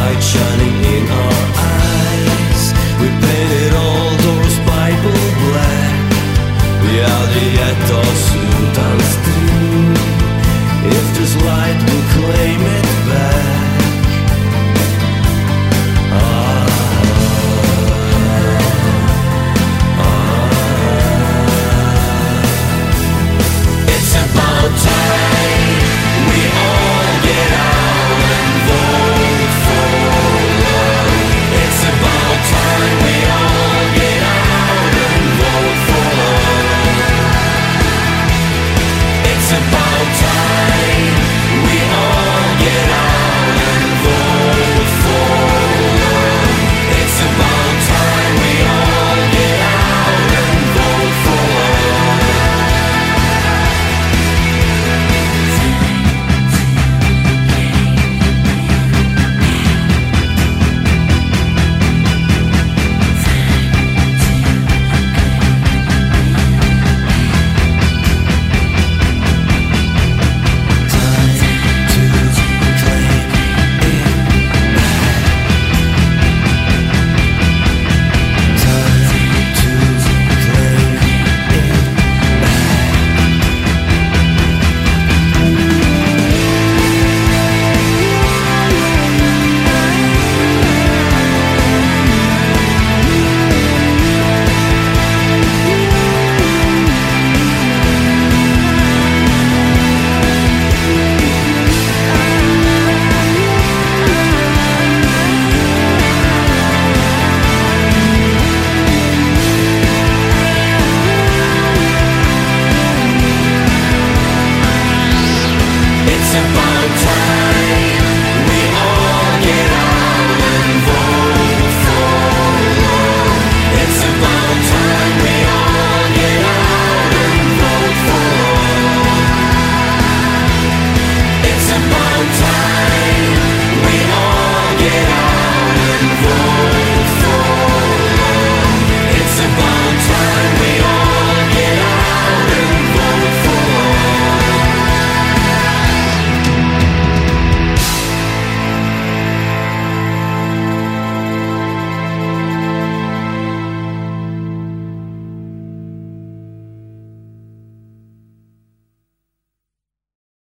light shining in our eyes. We painted all those Bible black. Vi aldrig gett oss utan strid. If this light will claim it back. It's about time we all get out and vote for love. It's about time we all get out and vote for love. It's about time we all get out and vote for love. It's about time we all get out and vote for love. It's about time we all get out and vote for love. It's about time we all get out and vote for love. It's about time we all get out and vote.